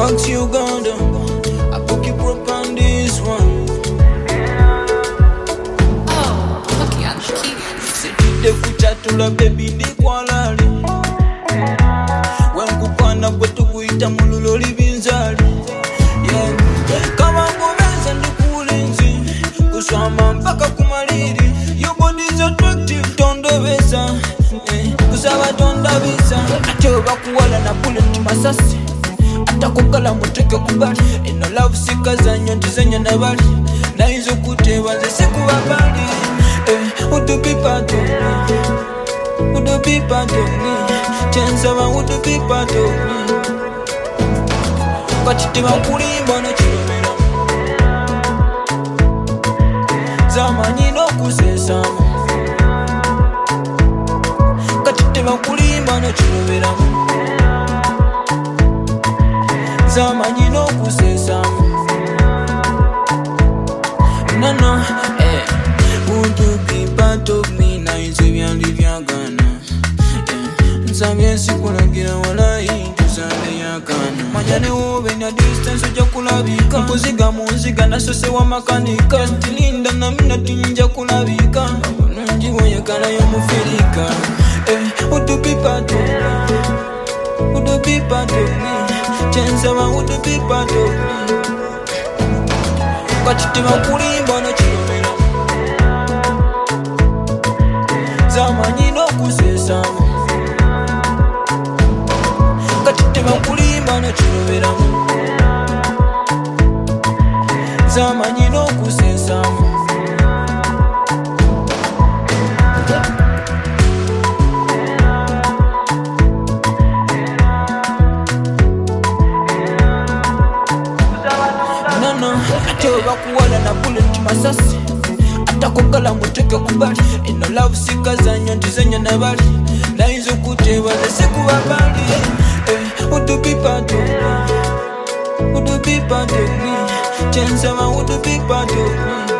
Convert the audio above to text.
Wax Uganda, I book you prop on this one. Oh, lucky on the key. Sitide kuchatula baby ndi kwalali. Wenkupana kwetu kuita mululoli binzali. Kama ngomeza ndi kulinzi, kuswama mpaka kumaliri. Your body's attractive, tondobesa. Kusaba tondabisa. Acho bakuwala na bullet masasi. Atakukala muteke kubali. Eno love sika zanyo ntizenya na bali. Na hizo kuteba ze siku wabali. Would you be part of me? Would you be part of me? Chance of would you be part of me? Kachitema kulimba na chilomera. Zamanyi no kusesa. Kachitema kulimba na chilomera. Zamanyi no kusesa. No, would you be part of me? Na inze byandi byagana. Nsabye sikulagira walayi tuzande yakana. Manyane wobe na distance ojja kulabika. Nkuziga munziga nasose wa makanika. Stilinda na mina tinja kulabika. Nungi woyagala y'omufirika. Would you be part of me? Would you be part of me? Chance of would you be part of me? Kachitema kulimba na chilomera. Zamanyi no kusesa. Kachitema kulimba na chilomera. Zamanyi no kusesa. Acho bakuwala na bullet masasi. Atakukala muteke kubali. Eno love sika zanyo ntizenya na bali. Na hizo kuteba ze siku wabali. Would you be part of me? Would you be part of me? Chance of would you be part of me?